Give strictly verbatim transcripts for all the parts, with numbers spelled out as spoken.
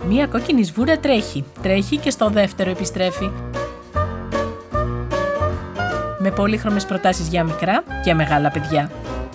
Μία κόκκινη σβούρα τρέχει, τρέχει και στο δεύτερο επιστρέφει. Με πολύχρωμες προτάσεις για μικρά και μεγάλα παιδιά.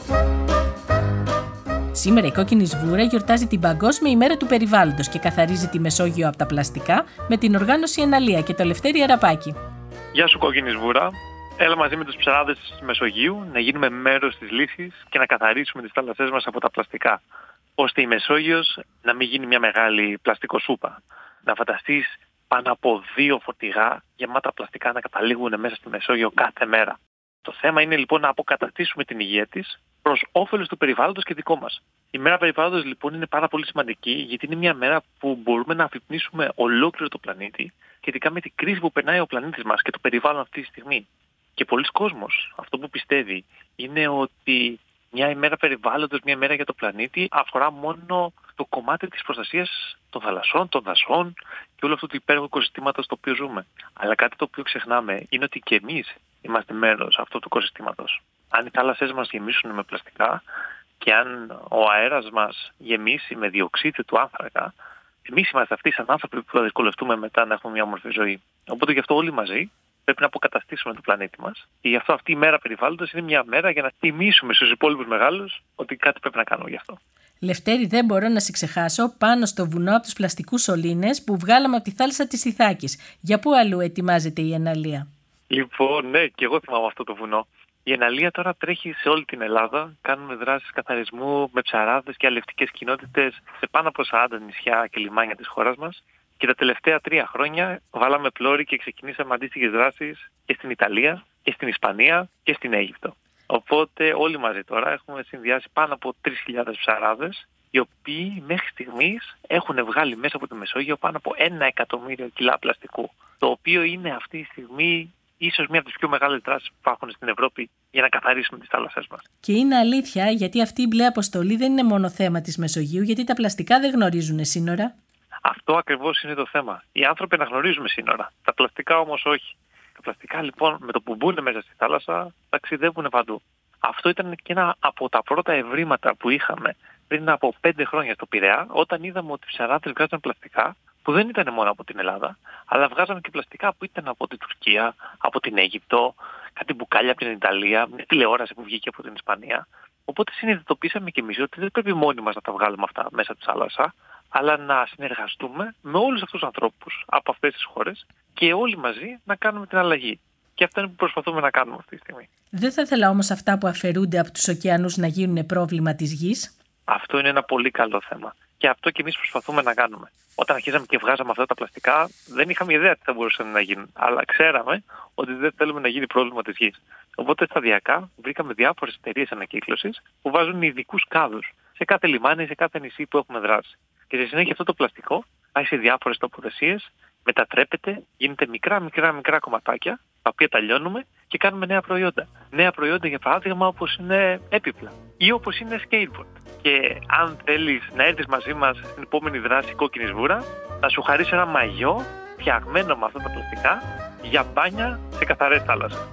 Σήμερα η κόκκινη σβούρα γιορτάζει την Παγκόσμια ημέρα του περιβάλλοντος και καθαρίζει τη Μεσόγειο από τα πλαστικά με την οργάνωση Εναλία και το Λευτέρη Αραπάκη. Γεια σου κόκκινη σβούρα. Έλα μαζί με τους ψαράδες της Μεσογείου να γίνουμε μέρος της λύσης και να καθαρίσουμε τις θάλασσές μας από τα πλαστικά, ώστε η Μεσόγειος να μην γίνει μια μεγάλη πλαστικοσούπα. Να φανταστείς πάνω από δύο φορτηγά γεμάτα πλαστικά να καταλήγουν μέσα στη Μεσόγειο κάθε μέρα. Το θέμα είναι λοιπόν να αποκαταστήσουμε την υγεία της προς όφελος του περιβάλλοντος και δικό μας. Η μέρα περιβάλλοντος λοιπόν είναι πάρα πολύ σημαντική, γιατί είναι μια μέρα που μπορούμε να αφυπνίσουμε ολόκληρο το πλανήτη σχετικά με την κρίση που περνάει ο πλανήτης μας και το περιβάλλον αυτή τη στιγμή. Και πολλοί κόσμος αυτό που πιστεύει είναι ότι μια ημέρα περιβάλλοντος, μια μέρα για το πλανήτη αφορά μόνο το κομμάτι της προστασίας των θαλασσών, των δασών και όλο αυτό το υπέροχο οικοσυστήματος στο οποίο ζούμε. Αλλά κάτι το οποίο ξεχνάμε είναι ότι και εμείς είμαστε μέρος αυτού του οικοσυστήματος. Αν οι θάλασσές μας γεμίσουν με πλαστικά και αν ο αέρας μας γεμίσει με διοξείδιο του άνθρακα, εμείς είμαστε αυτοί σαν άνθρωποι που θα δυσκολευτούμε μετά να έχουμε μια όμορφη ζωή. Οπότε γι' αυτό όλοι μαζί πρέπει να αποκαταστήσουμε τον πλανήτη μας. Και γι' αυτό αυτή η μέρα περιβάλλοντος είναι μια μέρα για να θυμίσουμε στους υπόλοιπους μεγάλους ότι κάτι πρέπει να κάνουμε γι' αυτό. Λευτέρη, δεν μπορώ να σε ξεχάσω πάνω στο βουνό από τους πλαστικούς σωλήνες που βγάλαμε από τη θάλασσα της Ιθάκης. Για πού αλλού ετοιμάζεται η Εναλία? Λοιπόν, ναι, και εγώ θυμάμαι αυτό το βουνό. Η Εναλία τώρα τρέχει σε όλη την Ελλάδα. Κάνουμε δράσεις καθαρισμού με ψαράδες και αλευτικές κοινότητες σε πάνω από σαράντα νησιά και λιμάνια της χώρας μας. Και τα τελευταία τρία χρόνια βάλαμε πλώρη και ξεκινήσαμε αντίστοιχες δράσεις και στην Ιταλία και στην Ισπανία και στην Αίγυπτο. Οπότε όλοι μαζί τώρα έχουμε συνδυάσει πάνω από τρεις χιλιάδες ψαράδες, οι οποίοι μέχρι στιγμής έχουν βγάλει μέσα από τη Μεσόγειο πάνω από ένα εκατομμύριο κιλά πλαστικού. Το οποίο είναι αυτή τη στιγμή ίσως μία από τις πιο μεγάλες δράσεις που υπάρχουν στην Ευρώπη για να καθαρίσουμε τις θάλασσές μας. Και είναι αλήθεια, γιατί αυτή η μπλε αποστολή δεν είναι μόνο θέμα της Μεσογείου, γιατί τα πλαστικά δεν γνωρίζουν σύνορα. Αυτό ακριβώς είναι το θέμα. Οι άνθρωποι να γνωρίζουμε σύνορα. Τα πλαστικά όμως όχι. Τα πλαστικά λοιπόν με το που μπουν μέσα στη θάλασσα ταξιδεύουν παντού. Αυτό ήταν και ένα από τα πρώτα ευρήματα που είχαμε πριν από πέντε χρόνια στο Πειραιά, όταν είδαμε ότι οι ψαράδες βγάζαν πλαστικά που δεν ήταν μόνο από την Ελλάδα, αλλά βγάζαμε και πλαστικά που ήταν από την Τουρκία, από την Αίγυπτο, κάτι μπουκάλια από την Ιταλία, μια τηλεόραση που βγήκε από την Ισπανία. Οπότε συνειδητοποίησαμε και εμείς ότι δεν πρέπει μόνοι μας να τα βγάλουμε αυτά μέσα στη θάλασσα, αλλά να συνεργαστούμε με όλους αυτούς τους ανθρώπους από αυτές τις χώρες και όλοι μαζί να κάνουμε την αλλαγή. Και αυτό είναι που προσπαθούμε να κάνουμε αυτή τη στιγμή. Δεν θα ήθελα όμως αυτά που αφαιρούνται από τους ωκεανούς να γίνουν πρόβλημα της γης. Αυτό είναι ένα πολύ καλό θέμα. Και αυτό και εμείς προσπαθούμε να κάνουμε. Όταν αρχίσαμε και βγάζαμε αυτά τα πλαστικά, δεν είχαμε ιδέα τι θα μπορούσαν να γίνουν. Αλλά ξέραμε ότι δεν θέλουμε να γίνει πρόβλημα της γης. Οπότε σταδιακά βρήκαμε διάφορες εταιρείες ανακύκλωσης που βάζουν ειδικούς κάδους σε κάθε λιμάνι, σε κάθε νησί που έχουμε δράσει. Και στη συνέχεια αυτό το πλαστικό πάει σε διάφορες τοποθεσίες, μετατρέπεται, γίνεται μικρά μικρά μικρά κομματάκια, τα οποία τα λιώνουμε και κάνουμε νέα προϊόντα. Νέα προϊόντα για παράδειγμα όπως είναι έπιπλα ή όπως είναι skateboard. Και αν θέλεις να έρθεις μαζί μας στην επόμενη δράση κόκκινη σβούρα, θα σου χαρίσω ένα μαγιό φτιαγμένο με αυτά τα πλαστικά για μπάνια σε καθαρές θάλασσες.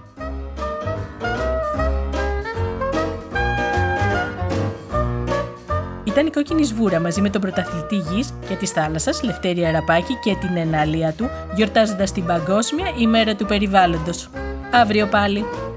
Ήταν η Κόκκινη Σβούρα μαζί με τον πρωταθλητή γης και της θάλασσας Λευτέρη Αραπάκη και την Εναλία του, γιορτάζοντας την Παγκόσμια ημέρα του περιβάλλοντος. Αύριο πάλι.